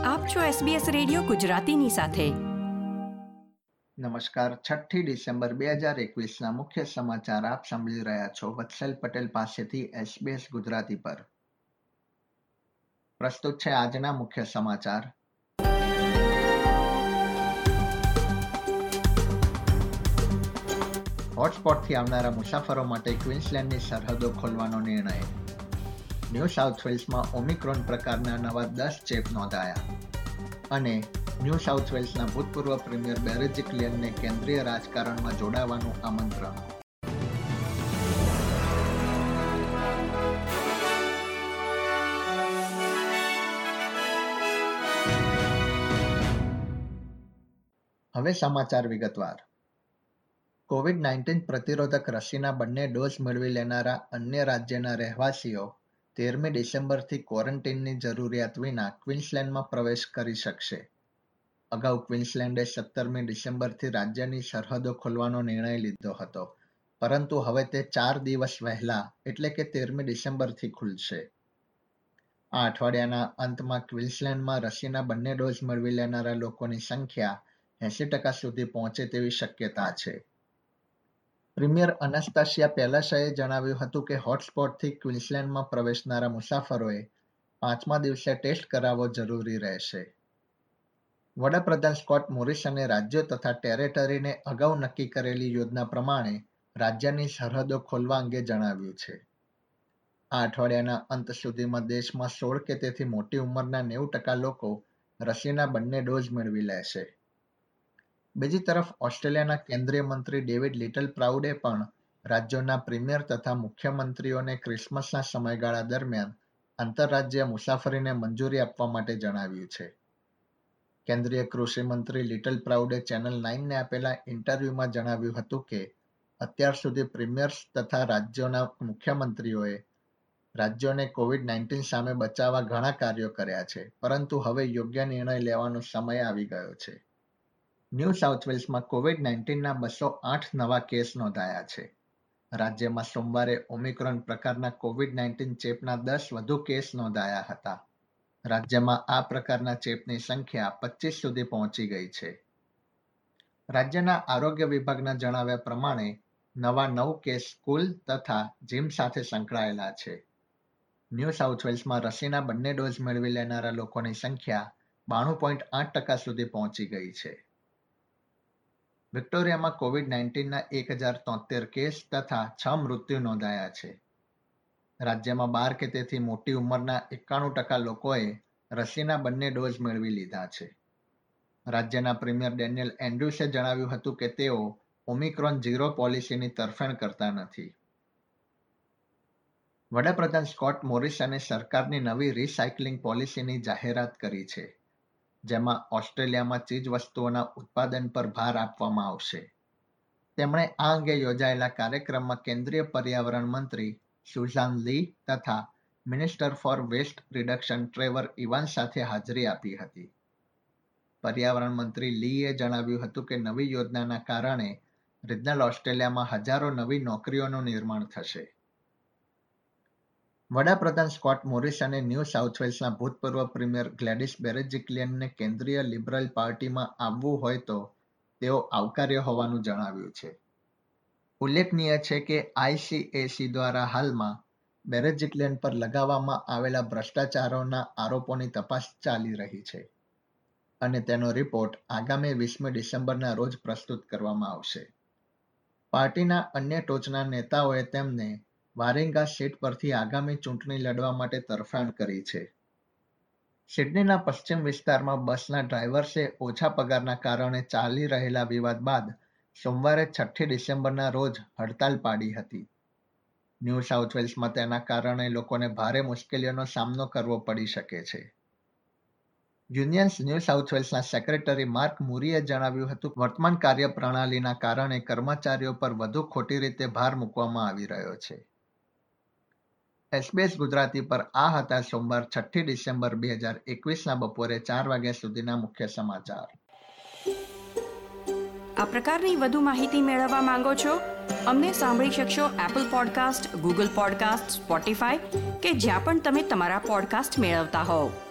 આપ છો SBS radio ગુજરાતીની સાથે. નમસ્કાર. 6 ડિસેમ્બર 2021ના મુખ્ય સમાચાર આપ સાંભળી રહ્યા છો વત્સલ પટેલ પાસેથી SBS ગુજરાતી પર. પ્રસ્તુત છે આજના મુખ્ય સમાચાર. હોટસ્પોટથી આવનારા મુસાફરો માટે ક્વીન્સલેન્ડની સરહદો ખોલવાનો નિર્ણય. ન્યૂ સાઉથ વેલ્સમાં ઓમિક્રોન પ્રકારના નવા 10 ચેપ નોંધાયા. અને ન્યૂ સાઉથ વેલ્સના ભૂતપૂર્વ પ્રીમિયર બેરેજી ક્લિયનને કેન્દ્રીય રાજકારણમાં જોડાવાનું આમંત્રણ. હવે સમાચાર વિગતવાર. કોવિડ-19 પ્રતિરોધક રસીના બંને ડોઝ મેળવી લેનારા અન્ય રાજ્યના રહેવાસીઓ 13મી ડિસેમ્બરથી ક્વોરન્ટીનની જરૂરિયાત વિના ક્વીન્સલેન્ડમાં પ્રવેશ કરી શકશે. અગાઉ ક્વીન્સલેન્ડે 17મી ડિસેમ્બરથી રાજ્યની સરહદો ખોલવાનો નિર્ણય લીધો હતો, પરંતુ હવે તે 4 દિવસ વહેલા એટલે કે 13મી ડિસેમ્બરથી ખુલશે. આ અઠવાડિયાના અંતમાં ક્વીન્સલેન્ડમાં રસીના બંને ડોઝ મેળવી લેનારા લોકોની સંખ્યા 80% સુધી પહોંચે તેવી શક્યતા છે. પ્રીમિયર અનાસ્તાસિયા પેલાસાએ જણાવ્યું હતું કે હોટસ્પોટથી ક્વીન્સલેન્ડમાં પ્રવેશનારા મુસાફરોએ 5મા દિવસે ટેસ્ટ કરાવવો જરૂરી રહેશે. વડાપ્રધાન સ્કોટ મોરિસને રાજ્યો તથા ટેરેટરીને અગાઉ નક્કી કરેલી યોજના પ્રમાણે રાજ્યની સરહદો ખોલવા અંગે જણાવ્યું છે. આ અઠવાડિયાના અંત સુધીમાં દેશમાં 16 કે તેથી મોટી ઉંમરના 90% લોકો રસીના બંને ડોઝ મેળવી લેશે. બીજી તરફ ઓસ્ટ્રેલિયાના કેન્દ્રીય મંત્રી ડેવિડ લિટલ પ્રાઉડે પણ રાજ્યોના પ્રીમિયર તથા મુખ્યમંત્રીઓને ક્રિસમસના સમયગાળા દરમિયાન આંતરરાજ્ય મુસાફરીને મંજૂરી આપવા માટે જણાવ્યું છે. કેન્દ્રીય કૃષિ મંત્રી લિટલ પ્રાઉડે ચેનલ 9ને આપેલા ઇન્ટરવ્યુમાં જણાવ્યું હતું કે અત્યાર સુધી પ્રીમિયર્સ તથા રાજ્યોના મુખ્યમંત્રીઓએ રાજ્યોને કોવિડ-19 સામે બચાવવા ઘણા કાર્યો કર્યા છે, પરંતુ હવે યોગ્ય નિર્ણય લેવાનો સમય આવી ગયો છે. ન્યૂ સાઉથ વેલ્સમાં કોવિડ-19ના 208 નવા કેસ નોંધાયા છે. રાજ્યમાં સોમવારે ઓમિક્રોન પ્રકારના કોવિડ-19 ચેપના 10 વધુ કેસ નોંધાયા હતા. રાજ્યમાં આ પ્રકારના ચેપની સંખ્યા 25 સુધી પહોંચી ગઈ છે. રાજ્યના આરોગ્ય વિભાગના જણાવ્યા પ્રમાણે નવા 9 કેસ સ્કૂલ તથા જીમ સાથે સંકળાયેલા છે. ન્યૂ સાઉથ વેલ્સમાં રસીના બંને ડોઝ મેળવી લેનારા લોકોની સંખ્યા 92.8% સુધી પહોંચી ગઈ છે. વિક્ટોરિયામાં કોવિડ-19ના 1073 કેસ તથા 6 મૃત્યુ નોંધાયા છે. રાજ્યમાં 12 કે તેથી મોટી ઉંમરના 91% લોકોએ રસીના બંને ડોઝ મેળવી લીધા છે. રાજ્યના પ્રીમિયર ડેનિયલ એન્ડ્રુસે જણાવ્યું હતું કે તેઓ ઓમિક્રોન ઝીરો પોલિસીની તરફેણ કરતા નથી. વડાપ્રધાન સ્કોટ મોરિસને સરકારની નવી રિસાયકલિંગ પોલિસીની જાહેરાત કરી છે, જેમાં ઓસ્ટ્રેલિયામાં ચીજવસ્તુઓના ઉત્પાદન પર ભાર આપવામાં આવશે. તેમણે આ અંગે યોજાયેલા કાર્યક્રમમાં કેન્દ્રીય પર્યાવરણ મંત્રી સુઝાન લી તથા minister for waste reduction Trevor Evans સાથે હાજરી આપી હતી. પર્યાવરણ મંત્રી લીએ જણાવ્યું હતું કે નવી યોજનાના કારણે રિજનલ ઓસ્ટ્રેલિયામાં હજારો નવી નોકરીઓનું નિર્માણ થશે. વડાપ્રધાન સ્કોટ મોરિસને ન્યૂ સાઉથ વેલ્સના ભૂતપૂર્વ પ્રીમિયર ગ્લેડિસ બેરેજિક્લિયનને કેન્દ્રીય લિબરલ પાર્ટીમાં આવવું હોય તો તેઓ આવકાર્ય હોવાનું જણાવ્યું છે. ઉલ્લેખનીય છે કે ICAC દ્વારા હાલમાં બેરેજિક્લિયન પર લગાવવામાં આવેલા ભ્રષ્ટાચારોના આરોપોની તપાસ ચાલી રહી છે અને તેનો રિપોર્ટ આગામી 20મી ડિસેમ્બરના રોજ પ્રસ્તુત કરવામાં આવશે. પાર્ટીના અન્ય ટોચના નેતાઓએ તેમને વારિંગા સીટ પરથી આગામી ચૂંટણી લડવા માટે તરફેણ કરી છે. સિડનીના પશ્ચિમ વિસ્તારમાં બસના ડ્રાઈવર્સે ઓછા પગારના કારણે ચાલી રહેલા વિવાદ બાદ સોમવારે 6 ડિસેમ્બરના રોજ હડતાલ પાડી હતી. ન્યૂ સાઉથ વેલ્સમાં તેના કારણે લોકોને ભારે મુશ્કેલીઓનો સામનો કરવો પડી શકે છે. યુનિયન્સ ન્યૂ સાઉથ વેલ્સના સેક્રેટરી માર્ક મુરીએ જણાવ્યું હતું કે વર્તમાન કાર્યપ્રણાલીના કારણે કર્મચારીઓ પર વધુ ખોટી રીતે ભાર મૂકવામાં આવી રહ્યો છે. SBS ગુજરાતી પર આ હતા સોમવાર 6 ડિસેમ્બર 2021ના બપોરે 4 વાગ્યા સુધીના મુખ્ય સમાચાર. આ પ્રકારની વધુ માહિતી મેળવવા માંગો છો? અમને સાંભળી શકશો Apple podcast, Google podcast, Spotify કે જ્યાં પણ તમે તમારા પોડકાસ્ટ મેળવતા હોવ.